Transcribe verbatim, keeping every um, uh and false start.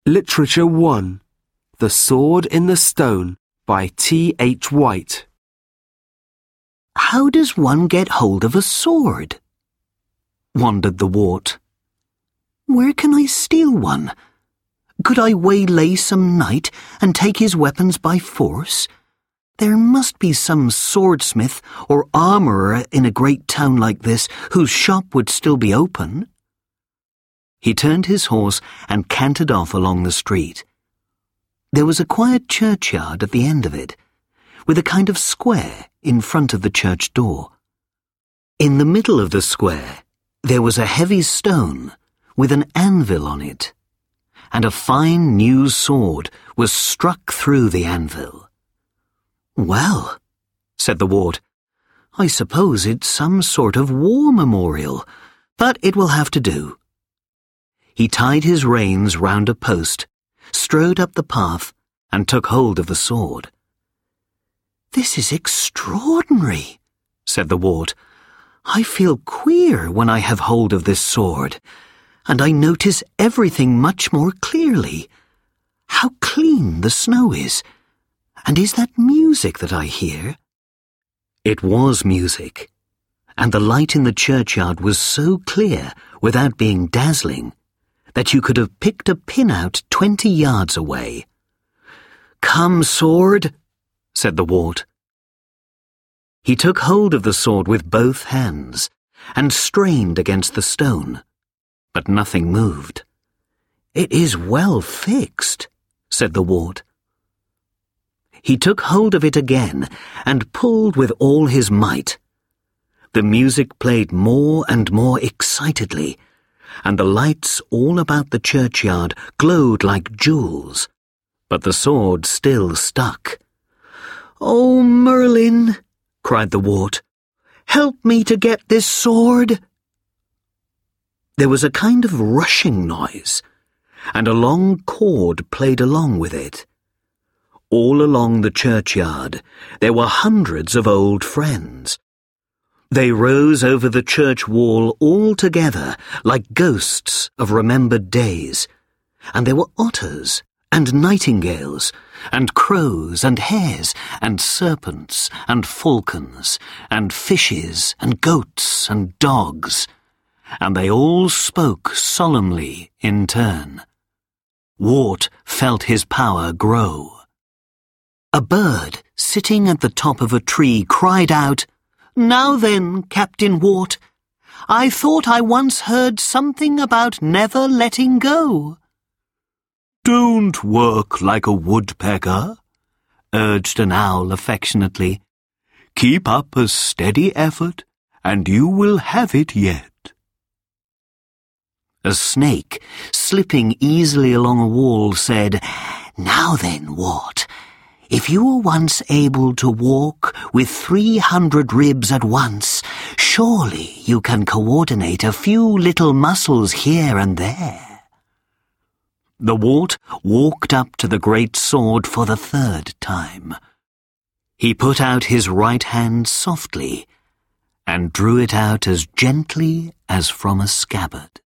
Literature one. The Sword in the Stone by T H White. How does one get hold of a sword? Wondered the wart. Where can I steal one? Could I waylay some knight and take his weapons by force? There must be some swordsmith or armourer in a great town like this whose shop would still be open. He turned his horse and cantered off along the street. There was a quiet churchyard at the end of it, with a kind of square in front of the church door. In the middle of the square, there was a heavy stone with an anvil on it, and a fine new sword was struck through the anvil. "Well," said the wart, "I suppose it's some sort of war memorial, but it will have to do." He tied his reins round a post, strode up the path, and took hold of the sword. "This is extraordinary," said the wart. "I feel queer when I have hold of this sword, and I notice everything much more clearly. How clean the snow is! And is that music that I hear?" It was music, and the light in the churchyard was so clear without being dazzling that you could have picked a pin out twenty yards away. "Come, sword," said the wart. He took hold of the sword with both hands and strained against the stone, but nothing moved. "It is well fixed," said the wart. He took hold of it again and pulled with all his might. The music played more and more excitedly, and the lights all about the churchyard glowed like jewels, but the sword still stuck. "Oh, Merlin," cried the wart, "help me to get this sword." There was a kind of rushing noise, and a long chord played along with it. All along the churchyard there were hundreds of old friends. They rose over the church wall all together like ghosts of remembered days, and there were otters and nightingales and crows and hares and serpents and falcons and fishes and goats and dogs, and they all spoke solemnly in turn. Wart felt his power grow. A bird sitting at the top of a tree cried out, "Now then, Captain Wart, I thought I once heard something about never letting go." "Don't work like a woodpecker," urged an owl affectionately. "Keep up a steady effort, and you will have it yet." A snake, slipping easily along a wall, said, "Now then, Wart, if you were once able to walk with three hundred ribs at once, surely you can coordinate a few little muscles here and there." The wart walked up to the great sword for the third time. He put out his right hand softly and drew it out as gently as from a scabbard.